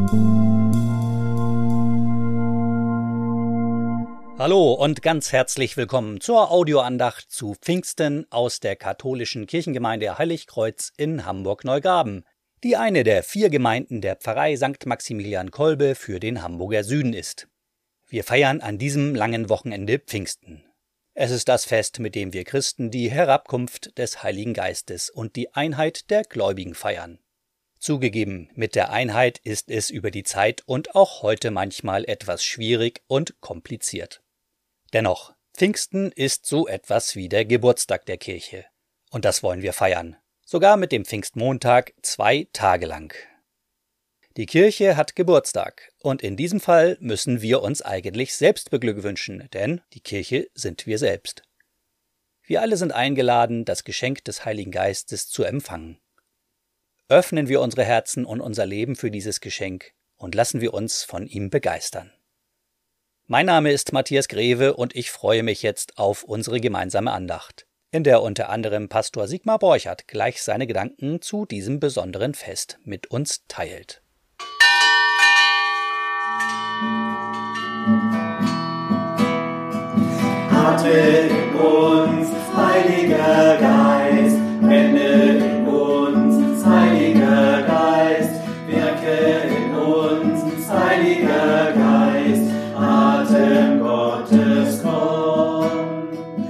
Hallo und ganz herzlich willkommen zur Audioandacht zu Pfingsten aus der katholischen Kirchengemeinde Heiligkreuz in Hamburg-Neugraben, die eine der 4 Gemeinden der Pfarrei St. Maximilian Kolbe für den Hamburger Süden ist. Wir feiern an diesem langen Wochenende Pfingsten. Es ist das Fest, mit dem wir Christen die Herabkunft des Heiligen Geistes und die Einheit der Gläubigen feiern. Zugegeben, mit der Einheit ist es über die Zeit und auch heute manchmal etwas schwierig und kompliziert. Dennoch, Pfingsten ist so etwas wie der Geburtstag der Kirche. Und das wollen wir feiern. Sogar mit dem Pfingstmontag 2 Tage lang. Die Kirche hat Geburtstag. Und in diesem Fall müssen wir uns eigentlich selbst beglückwünschen, denn die Kirche sind wir selbst. Wir alle sind eingeladen, das Geschenk des Heiligen Geistes zu empfangen. Öffnen wir unsere Herzen und unser Leben für dieses Geschenk und lassen wir uns von ihm begeistern. Mein Name ist Matthias Greve und ich freue mich jetzt auf unsere gemeinsame Andacht, in der unter anderem Pastor Sigmar Borchardt gleich seine Gedanken zu diesem besonderen Fest mit uns teilt. Atme in uns, Heiliger Geist, wende in uns, Heiliger Geist, wirke in uns, Heiliger Geist, Atem Gottes, komm.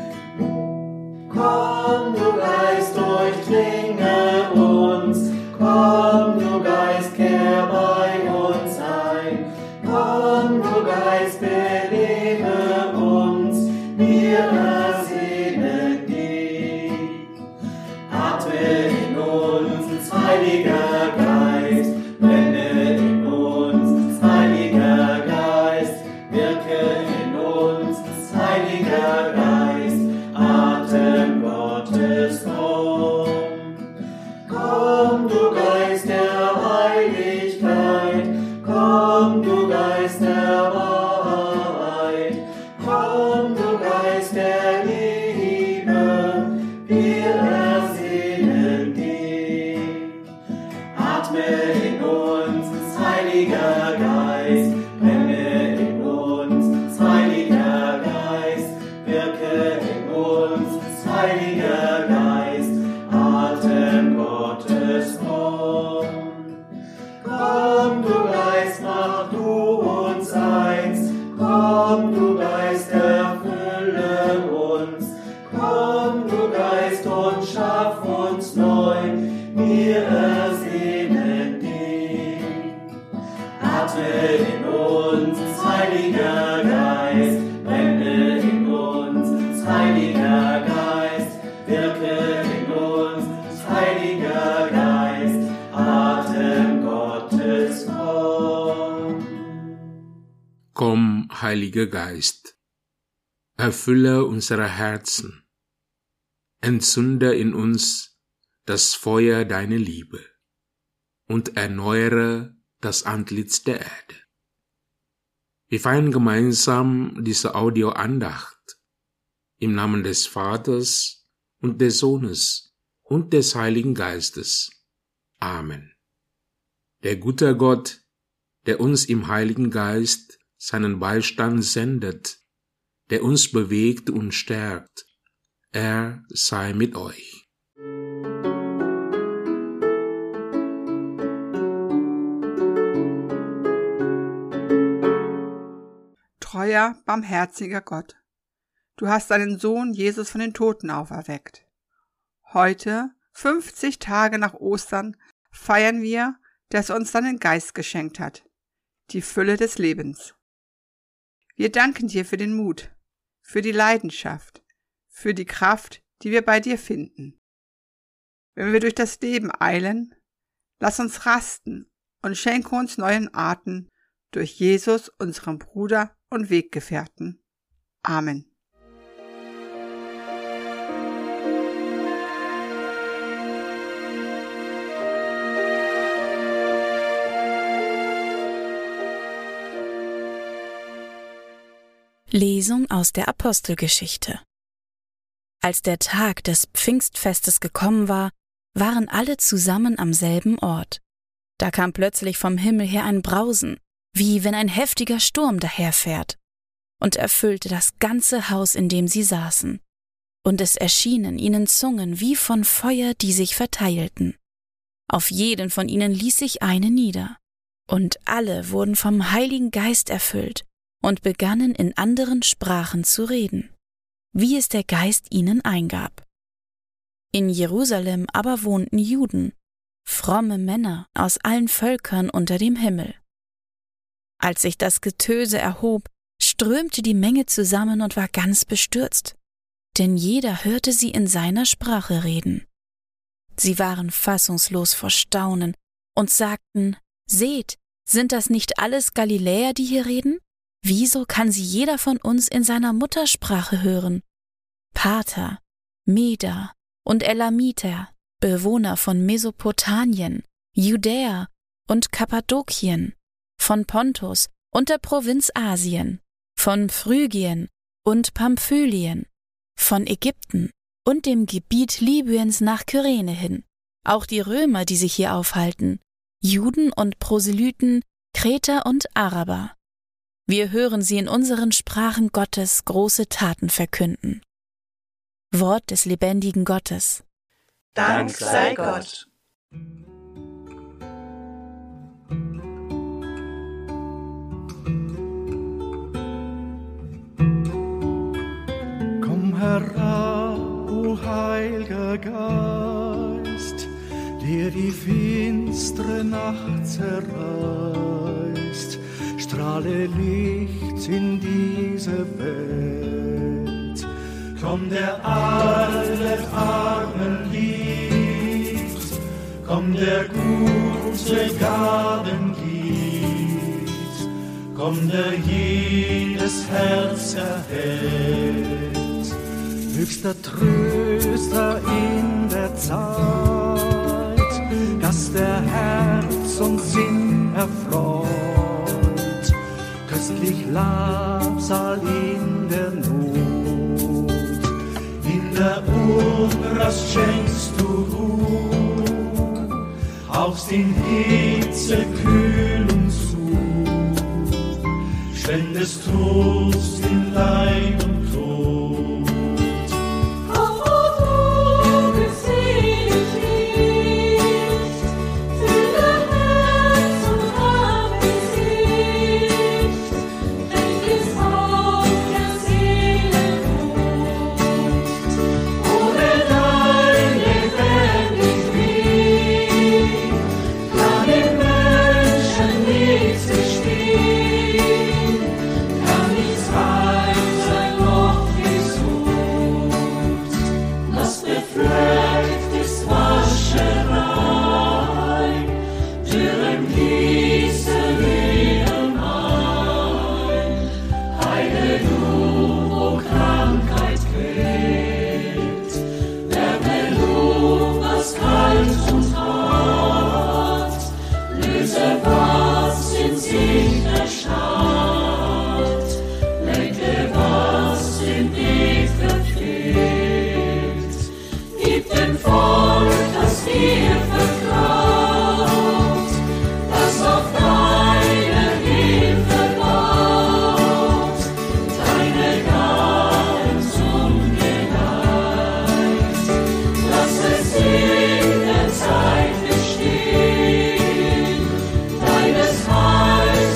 Komm, du Geist, durchdringe uns, komm, du Geist, kehr bei uns ein, komm, du Geist, belebe uns, wir ersehnen dich. Atme in uns, Heiliger Geist, wende in uns, Heiliger Geist, wirke in uns, Heiliger Geist, Atem Gottes, komm. Komm, du Geist der Heiligkeit, komm, du Geist der Wahrheit, komm, du Geist der Liebe, wir ersehnen dich. Atme in uns, Heiliger Geist, brenne in uns, Heiliger Geist, wirke in uns, Heiliger Geist, Atem Gottes, komm. Komm, du Geist, mach du uns eins, komm, du Geist, erfülle uns, komm, du Geist, und schaff uns neu, wir ersehnen dich. Atme in uns, Heiliger Geist, brenne in uns, Heiliger Geist, wirke in uns, Heiliger Geist, Atem Gottes, komm. Komm, Heiliger Geist, erfülle unsere Herzen, entzünde in uns das Feuer deiner Liebe und erneuere das Antlitz der Erde. Wir feiern gemeinsam diese Audioandacht im Namen des Vaters und des Sohnes und des Heiligen Geistes. Amen. Der gute Gott, der uns im Heiligen Geist seinen Beistand sendet, der uns bewegt und stärkt, er sei mit euch. Treuer, barmherziger Gott, du hast deinen Sohn Jesus von den Toten auferweckt. Heute, 50 Tage nach Ostern, feiern wir, dass er uns deinen Geist geschenkt hat, die Fülle des Lebens. Wir danken dir für den Mut, für die Leidenschaft, für die Kraft, die wir bei dir finden. Wenn wir durch das Leben eilen, lass uns rasten und schenke uns neuen Atem durch Jesus, unseren Bruder und Weggefährten. Amen. Lesung aus der Apostelgeschichte. Als der Tag des Pfingstfestes gekommen war, waren alle zusammen am selben Ort. Da kam plötzlich vom Himmel her ein Brausen, wie wenn ein heftiger Sturm daherfährt, und erfüllte das ganze Haus, in dem sie saßen. Und es erschienen ihnen Zungen wie von Feuer, die sich verteilten. Auf jeden von ihnen ließ sich eine nieder. Und alle wurden vom Heiligen Geist erfüllt und begannen in anderen Sprachen zu reden, wie es der Geist ihnen eingab. In Jerusalem aber wohnten Juden, fromme Männer aus allen Völkern unter dem Himmel. Als sich das Getöse erhob, strömte die Menge zusammen und war ganz bestürzt, denn jeder hörte sie in seiner Sprache reden. Sie waren fassungslos vor Staunen und sagten: Seht, sind das nicht alles Galiläer, die hier reden? Wieso kann sie jeder von uns in seiner Muttersprache hören? Parther, Meder und Elamiter, Bewohner von Mesopotamien, Judäa und Kappadokien, von Pontus und der Provinz Asien, von Phrygien und Pamphylien, von Ägypten und dem Gebiet Libyens nach Kyrene hin, auch die Römer, die sich hier aufhalten, Juden und Proselyten, Kreter und Araber. Wir hören sie in unseren Sprachen Gottes große Taten verkünden. Wort des lebendigen Gottes. Dank sei Gott. Komm herab, o Heiliger Geist, der die finstere Nacht zerreißt, strahle Licht in diese Welt. Komm, der alle Armen liebt, komm, der gute Gaben gibt, komm, der jedes Herz erhält. Höchster Tröster in der Zeit, dass der Herz und Sinn erfreut, köstlich Labsal in der Not, in der Unrast schenkst du Ruhe, haust in Hitze Kühlung zu, spendest Trost in Leid und Tod. Zeit bestehen, deines Heils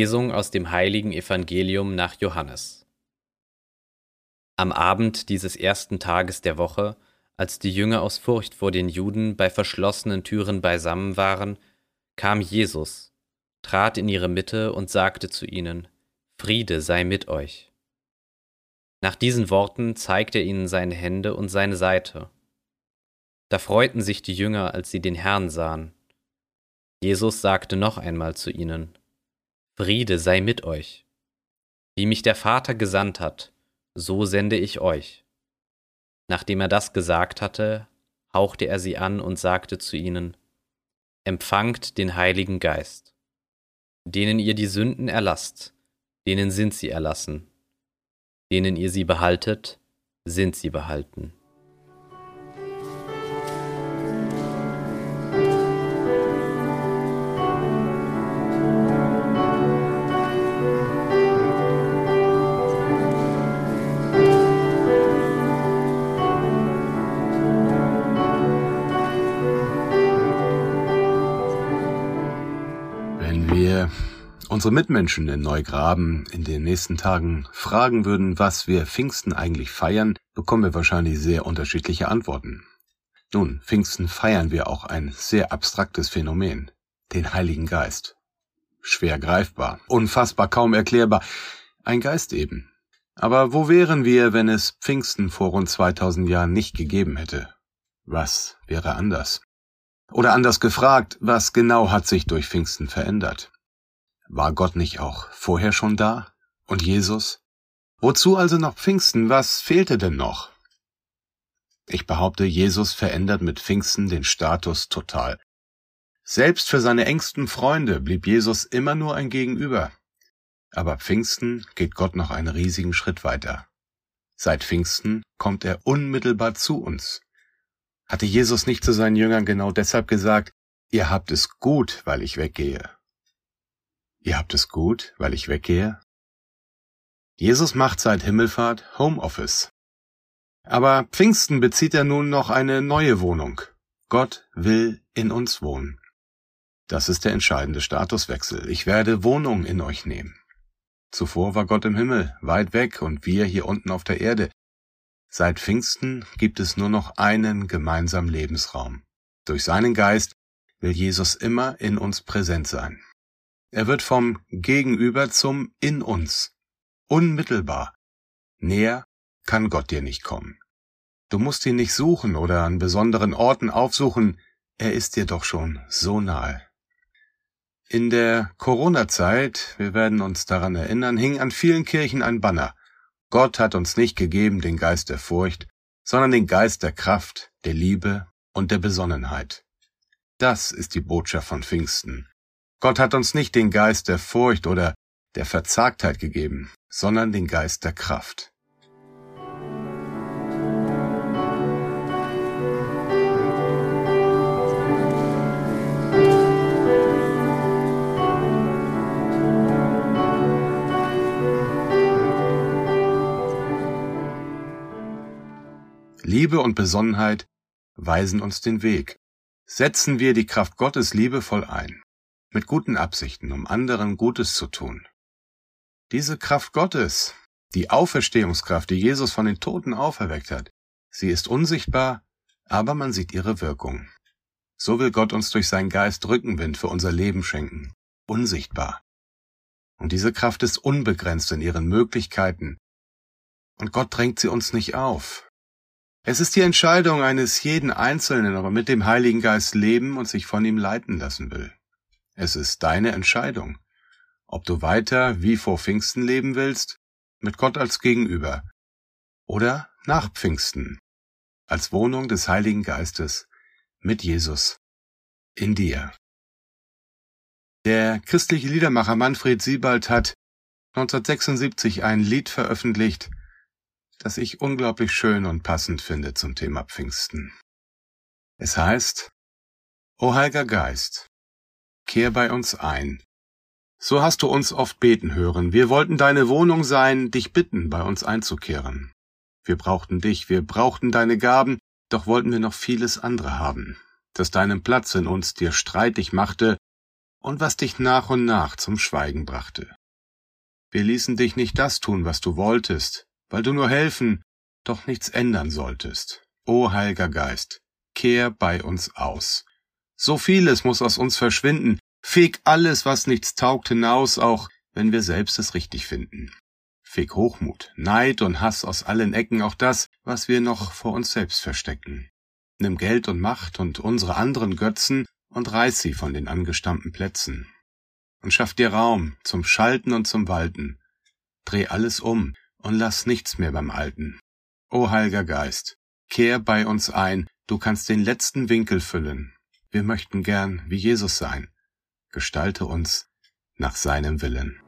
Lesung aus dem heiligen Evangelium nach Johannes. Am Abend dieses ersten Tages der Woche, als die Jünger aus Furcht vor den Juden bei verschlossenen Türen beisammen waren, kam Jesus, trat in ihre Mitte und sagte zu ihnen: Friede sei mit euch. Nach diesen Worten zeigte er ihnen seine Hände und seine Seite. Da freuten sich die Jünger, als sie den Herrn sahen. Jesus sagte noch einmal zu ihnen: Friede sei mit euch. Wie mich der Vater gesandt hat, so sende ich euch. Nachdem er das gesagt hatte, hauchte er sie an und sagte zu ihnen: Empfangt den Heiligen Geist. Denen ihr die Sünden erlasst, denen sind sie erlassen. Denen ihr sie behaltet, sind sie behalten. Wenn wir unsere Mitmenschen in Neugraben in den nächsten Tagen fragen würden, was wir Pfingsten eigentlich feiern, bekommen wir wahrscheinlich sehr unterschiedliche Antworten. Nun, Pfingsten feiern wir auch ein sehr abstraktes Phänomen, den Heiligen Geist. Schwer greifbar, unfassbar, kaum erklärbar, ein Geist eben. Aber wo wären wir, wenn es Pfingsten vor rund 2000 Jahren nicht gegeben hätte? Was wäre anders? Oder anders gefragt, was genau hat sich durch Pfingsten verändert? War Gott nicht auch vorher schon da? Und Jesus? Wozu also noch Pfingsten? Was fehlte denn noch? Ich behaupte, Jesus verändert mit Pfingsten den Status total. Selbst für seine engsten Freunde blieb Jesus immer nur ein Gegenüber. Aber Pfingsten geht Gott noch einen riesigen Schritt weiter. Seit Pfingsten kommt er unmittelbar zu uns. Hatte Jesus nicht zu seinen Jüngern genau deshalb gesagt: Ihr habt es gut, weil ich weggehe? Ihr habt es gut, weil ich weggehe? Jesus macht seit Himmelfahrt Homeoffice. Aber Pfingsten bezieht er nun noch eine neue Wohnung. Gott will in uns wohnen. Das ist der entscheidende Statuswechsel. Ich werde Wohnung in euch nehmen. Zuvor war Gott im Himmel, weit weg, und wir hier unten auf der Erde. Seit Pfingsten gibt es nur noch einen gemeinsamen Lebensraum. Durch seinen Geist will Jesus immer in uns präsent sein. Er wird vom Gegenüber zum In uns. Unmittelbar. Näher kann Gott dir nicht kommen. Du musst ihn nicht suchen oder an besonderen Orten aufsuchen. Er ist dir doch schon so nahe. In der Corona-Zeit, wir werden uns daran erinnern, hing an vielen Kirchen ein Banner: Gott hat uns nicht gegeben den Geist der Furcht, sondern den Geist der Kraft, der Liebe und der Besonnenheit. Das ist die Botschaft von Pfingsten. Gott hat uns nicht den Geist der Furcht oder der Verzagtheit gegeben, sondern den Geist der Kraft. Liebe und Besonnenheit weisen uns den Weg. Setzen wir die Kraft Gottes liebevoll ein, mit guten Absichten, um anderen Gutes zu tun. Diese Kraft Gottes, die Auferstehungskraft, die Jesus von den Toten auferweckt hat, sie ist unsichtbar, aber man sieht ihre Wirkung. So will Gott uns durch seinen Geist Rückenwind für unser Leben schenken, unsichtbar. Und diese Kraft ist unbegrenzt in ihren Möglichkeiten. Und Gott drängt sie uns nicht auf. Es ist die Entscheidung eines jeden Einzelnen, ob er mit dem Heiligen Geist leben und sich von ihm leiten lassen will. Es ist deine Entscheidung, ob du weiter wie vor Pfingsten leben willst, mit Gott als Gegenüber, oder nach Pfingsten, als Wohnung des Heiligen Geistes, mit Jesus in dir. Der christliche Liedermacher Manfred Siebald hat 1976 ein Lied veröffentlicht, das ich unglaublich schön und passend finde zum Thema Pfingsten. Es heißt: O Heiliger Geist, kehr bei uns ein. So hast du uns oft beten hören. Wir wollten deine Wohnung sein, dich bitten, bei uns einzukehren. Wir brauchten dich, wir brauchten deine Gaben, doch wollten wir noch vieles andere haben, das deinen Platz in uns dir streitig machte und was dich nach und nach zum Schweigen brachte. Wir ließen dich nicht das tun, was du wolltest, weil du nur helfen, doch nichts ändern solltest. O Heiliger Geist, kehr bei uns aus. So vieles muss aus uns verschwinden. Feg alles, was nichts taugt, hinaus, auch wenn wir selbst es richtig finden. Feg Hochmut, Neid und Hass aus allen Ecken, auch das, was wir noch vor uns selbst verstecken. Nimm Geld und Macht und unsere anderen Götzen und reiß sie von den angestammten Plätzen. Und schaff dir Raum zum Schalten und zum Walten. Dreh alles um und lass nichts mehr beim Alten. O Heiliger Geist, kehr bei uns ein, du kannst den letzten Winkel füllen. Wir möchten gern wie Jesus sein. Gestalte uns nach seinem Willen.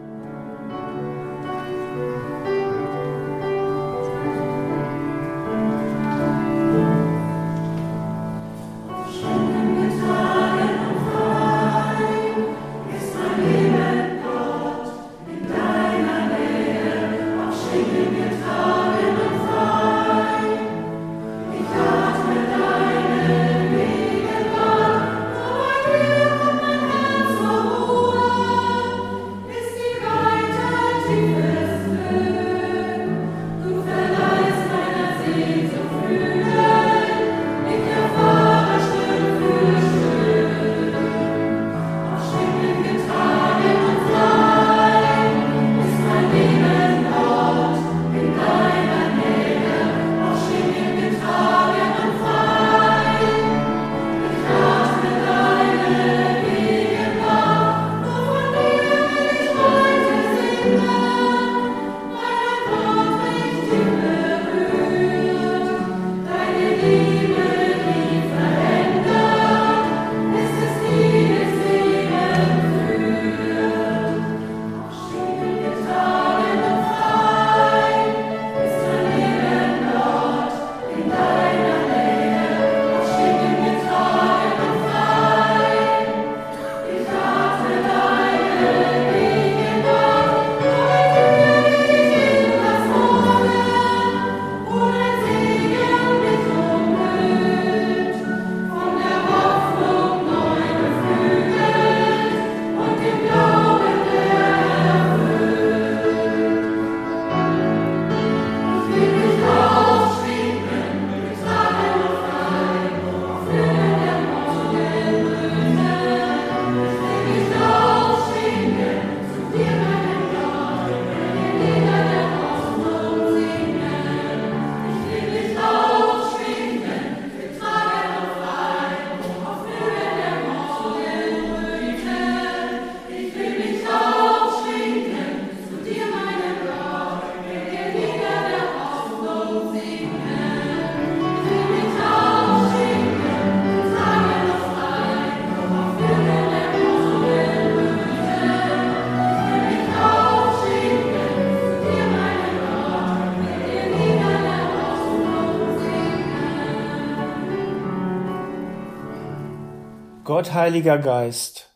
Gott, Heiliger Geist,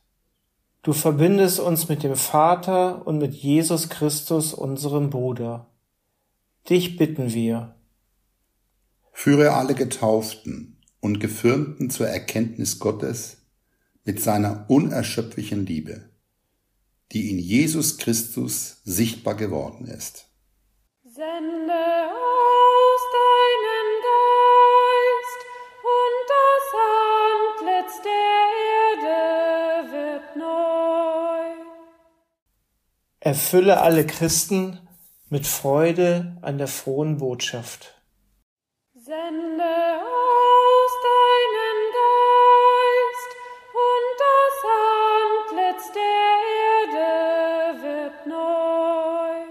du verbindest uns mit dem Vater und mit Jesus Christus, unserem Bruder. Dich bitten wir. Führe alle Getauften und Gefirmten zur Erkenntnis Gottes mit seiner unerschöpflichen Liebe, die in Jesus Christus sichtbar geworden ist. Sende aus deinen Geist, und das Antlitz der Erde wird neu. Erfülle alle Christen mit Freude an der frohen Botschaft. Sende aus deinen Geist, und das Antlitz der Erde wird neu.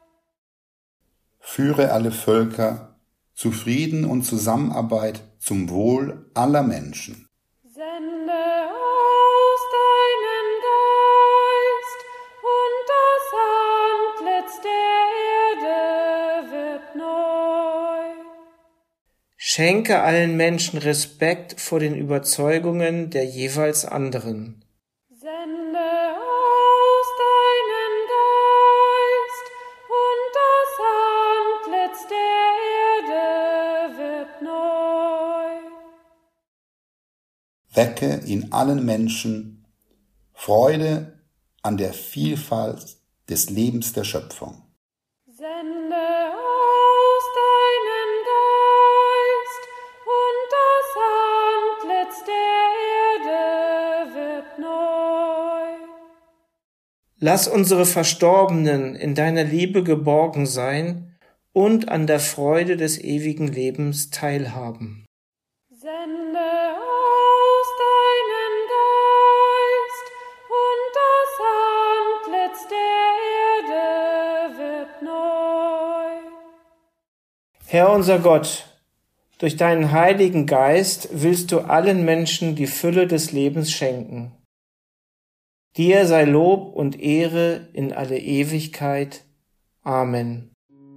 Führe alle Völker zu Frieden und Zusammenarbeit zum Wohl aller Menschen. Sende aus deinen Geist, und das Antlitz der Erde wird neu. Schenke allen Menschen Respekt vor den Überzeugungen der jeweils anderen. Sende aus deinen Geist, und das Antlitz der Erde wird neu. Wecke in allen Menschen Freude an der Vielfalt des Lebens der Schöpfung. Sende aus deinen Geist, und das Antlitz der Erde wird neu. Lass unsere Verstorbenen in deiner Liebe geborgen sein und an der Freude des ewigen Lebens teilhaben. Sende aus deinen Geist, und das Antlitz der Erde wird neu. Herr unser Gott, durch deinen Heiligen Geist willst du allen Menschen die Fülle des Lebens schenken. Dir sei Lob und Ehre in alle Ewigkeit. Amen.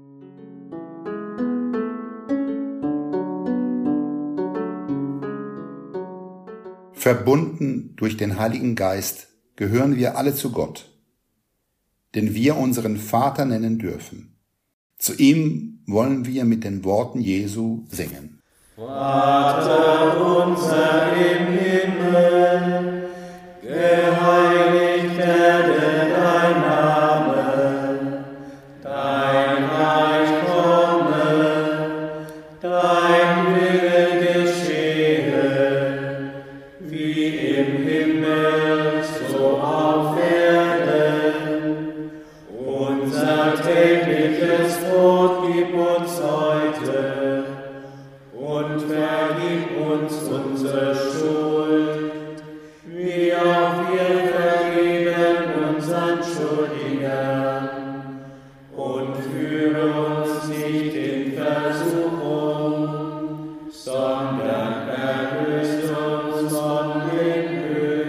Verbunden durch den Heiligen Geist gehören wir alle zu Gott, den wir unseren Vater nennen dürfen. Zu ihm wollen wir mit den Worten Jesu singen. Vater unser im Himmel, geheiligt werde dein Name, dein Reich komme, dein Wille geschehe, wie im Himmel, so auf Erden. Unser tägliches Brot gib uns heute und vergib uns unsere Schuld, wie auch wir vergeben unseren Schuldigern. Und führe uns nicht in Versuchung, sondern erlöse uns von dem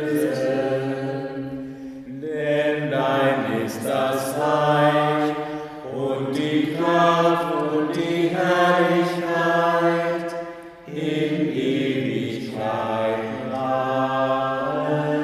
Bösen. Denn dein ist das Reich und die Kraft und die Herrlichkeit in Ewigkeit. Amen.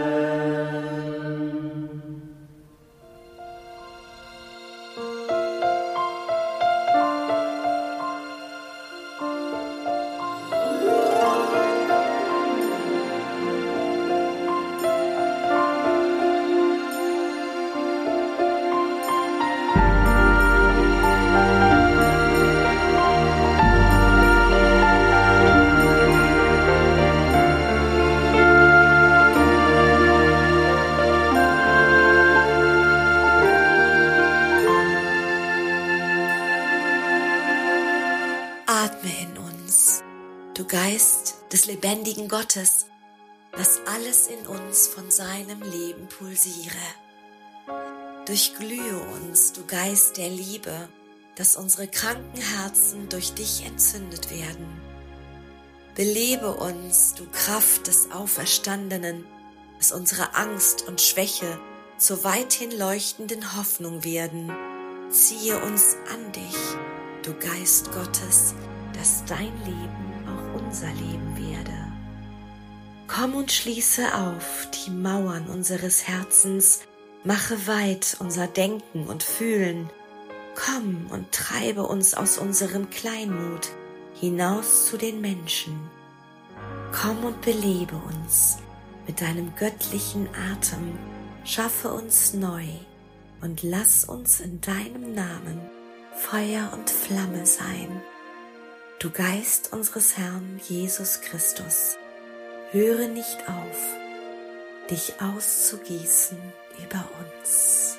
Atme in uns, du Geist des lebendigen Gottes, lass alles in uns von seinem Leben pulsiere. Durchglühe uns, du Geist der Liebe, dass unsere kranken Herzen durch dich entzündet werden. Belebe uns, du Kraft des Auferstandenen, dass unsere Angst und Schwäche zur weithin leuchtenden Hoffnung werden. Ziehe uns an dich, du Geist Gottes, dass dein Leben auch unser Leben werde. Komm und schließe auf die Mauern unseres Herzens, mache weit unser Denken und Fühlen. Komm und treibe uns aus unserem Kleinmut hinaus zu den Menschen. Komm und belebe uns mit deinem göttlichen Atem, schaffe uns neu und lass uns in deinem Namen Feuer und Flamme sein. Du Geist unseres Herrn Jesus Christus, höre nicht auf, dich auszugießen über uns.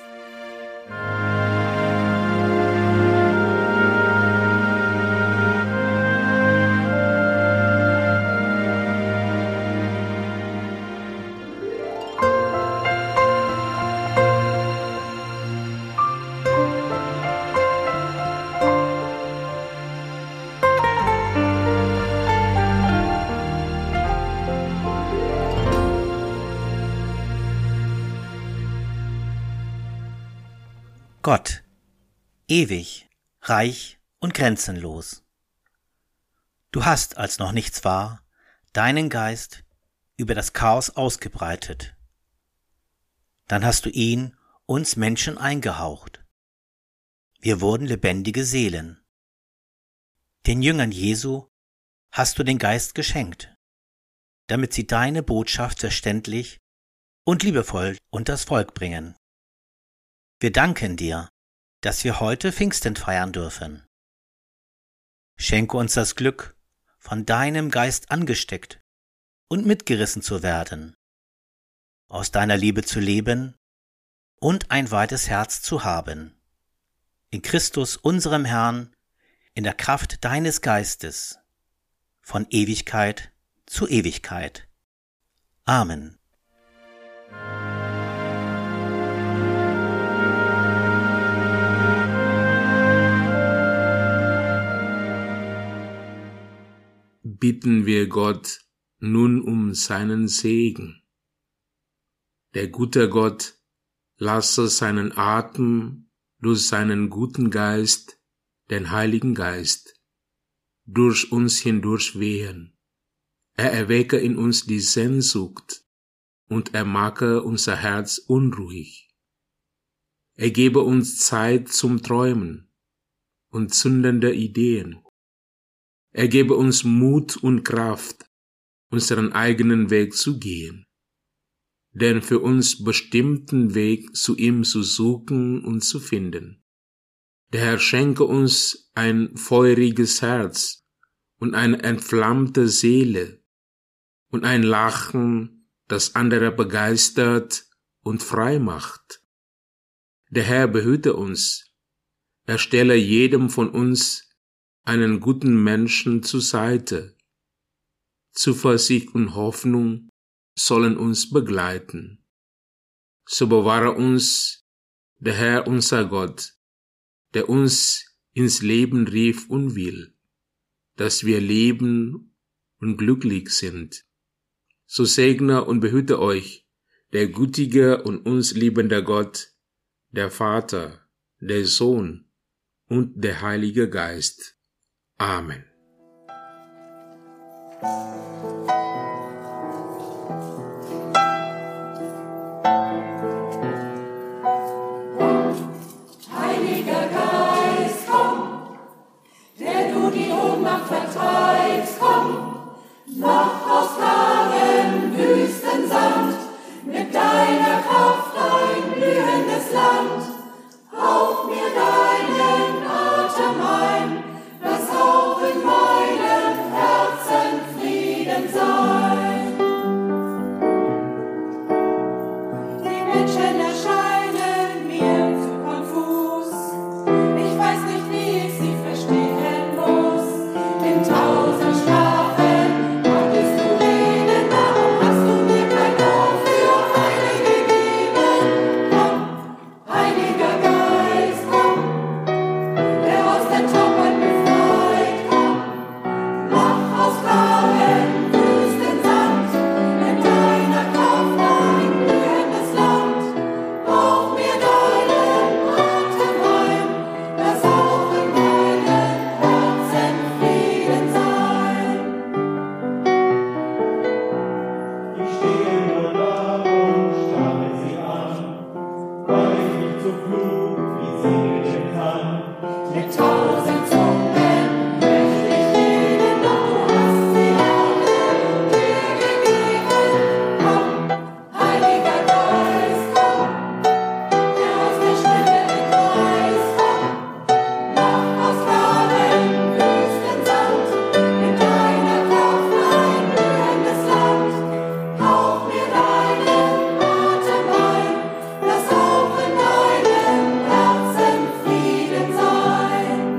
Gott, ewig, reich und grenzenlos. Du hast, als noch nichts war, deinen Geist über das Chaos ausgebreitet. Dann hast du ihn uns Menschen eingehaucht. Wir wurden lebendige Seelen. Den Jüngern Jesu hast du den Geist geschenkt, damit sie deine Botschaft verständlich und liebevoll unters Volk bringen. Wir danken dir, dass wir heute Pfingsten feiern dürfen. Schenke uns das Glück, von deinem Geist angesteckt und mitgerissen zu werden, aus deiner Liebe zu leben und ein weites Herz zu haben. In Christus, unserem Herrn, in der Kraft deines Geistes, von Ewigkeit zu Ewigkeit. Amen. Bitten wir Gott nun um seinen Segen. Der gute Gott lasse seinen Atem durch seinen guten Geist, den Heiligen Geist, durch uns hindurch wehen. Er erwecke in uns die Sehnsucht und er mache unser Herz unruhig. Er gebe uns Zeit zum Träumen und zündende Ideen. Er gebe uns Mut und Kraft, unseren eigenen Weg zu gehen, den für uns bestimmten Weg zu ihm zu suchen und zu finden. Der Herr schenke uns ein feuriges Herz und eine entflammte Seele und ein Lachen, das andere begeistert und frei macht. Der Herr behüte uns. Er stelle jedem von uns einen guten Menschen zur Seite. Zuversicht und Hoffnung sollen uns begleiten. So bewahre uns der Herr unser Gott, der uns ins Leben rief und will, dass wir leben und glücklich sind. So segne und behüte euch der gütige und uns liebende Gott, der Vater, der Sohn und der Heilige Geist. Amen. Heiliger Geist, komm, der du die Ohnmacht vertreibst, komm, mach aus kargen Wüstensand mit deiner Kraft ein blühendes Land. Hauch mir deinen Atem ein, lass auch in meinem Herzen Frieden sein. Die Menschen erscheinen mir zu konfus. Ich weiß nicht, wie ich sie verstehen muss. In 1000 Sprachen konntest du reden, warum hast du mir kein Ohr für Heilige gegeben? Komm, Heiliger Geist, komm, der aus den Toren befreit, komm, mach aus kargen Wüstensand mit deiner Kraft ein blühendes Land. Hauch mir deinen Atem ein, lass auch in meinem Herzen Frieden sein. Ich stehe nur da und starre sie an, weil ich nicht so klug wie sie reden kann. Mit 1000 Zungen möchte ich reden, doch du hast sie alle dir gegeben. Komm, Heiliger Geist, komm, der aus der Stille entreißt, komm, mach aus kargen Wüstensand mit deiner Kraft ein blühendes Land. Hauch mir deinen Atem ein, lass auch in meinem Herzen Frieden sein.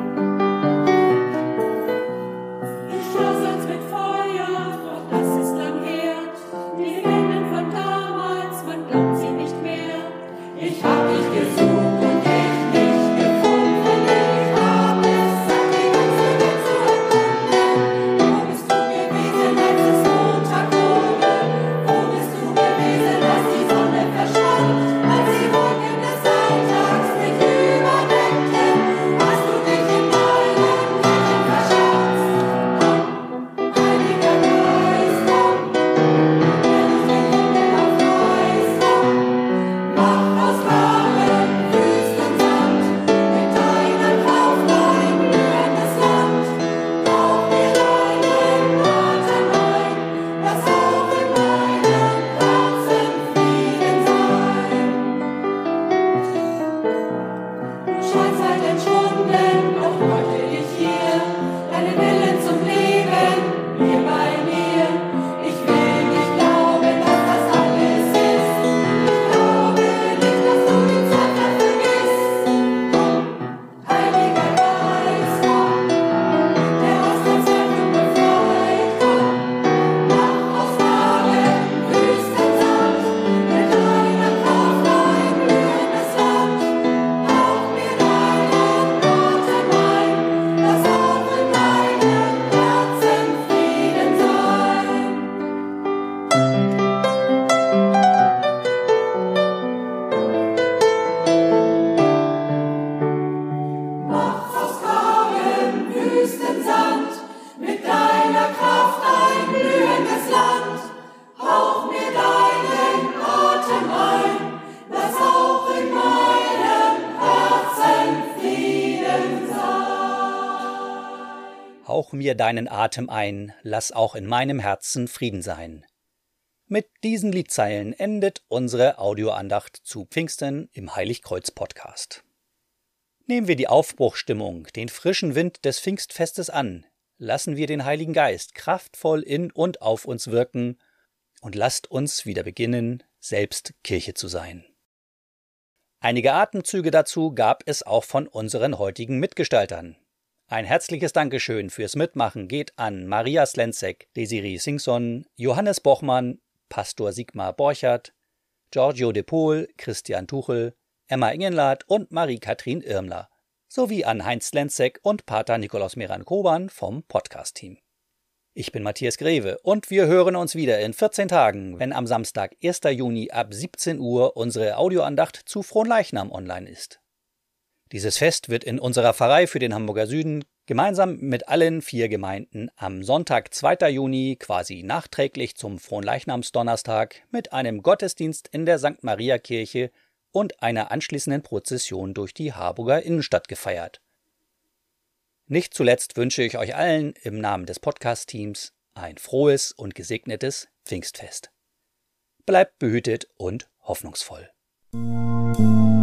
hauch mir deinen Atem ein, lass auch in meinem Herzen Frieden sein. Mit diesen Liedzeilen endet unsere Audioandacht zu Pfingsten im Heiligkreuz-Podcast. Nehmen wir die Aufbruchstimmung, den frischen Wind des Pfingstfestes an, lassen wir den Heiligen Geist kraftvoll in und auf uns wirken und lasst uns wieder beginnen, selbst Kirche zu sein. Einige Atemzüge dazu gab es auch von unseren heutigen Mitgestaltern. Ein herzliches Dankeschön fürs Mitmachen geht an Maria Slenzek, Desiree Singson, Johannes Bochmann, Pastor Sigmar Borchert, Giorgio de Pohl, Christian Tuchel, Emma Ingenlath und Marie-Kathrin Irmler, sowie an Heinz Slenzek und Pater Nikolaus Meran-Koban vom Podcast-Team. Ich bin Matthias Greve und wir hören uns wieder in 14 Tagen, wenn am Samstag, 1. Juni ab 17 Uhr unsere Audioandacht zu Fronleichnam online ist. Dieses Fest wird in unserer Pfarrei für den Hamburger Süden gemeinsam mit allen 4 Gemeinden am Sonntag, 2. Juni, quasi nachträglich zum Fronleichnamsdonnerstag, mit einem Gottesdienst in der St. Maria Kirche und einer anschließenden Prozession durch die Harburger Innenstadt gefeiert. Nicht zuletzt wünsche ich euch allen im Namen des Podcast-Teams ein frohes und gesegnetes Pfingstfest. Bleibt behütet und hoffnungsvoll.